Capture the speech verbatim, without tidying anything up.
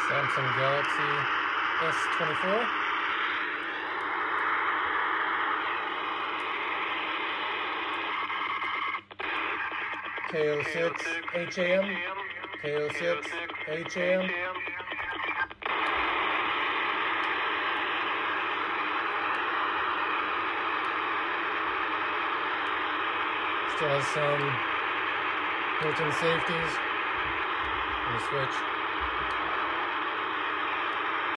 Samsung Galaxy S twenty-four. K O six H A M, K O six H A M. Still has some built-in safeties on the switch.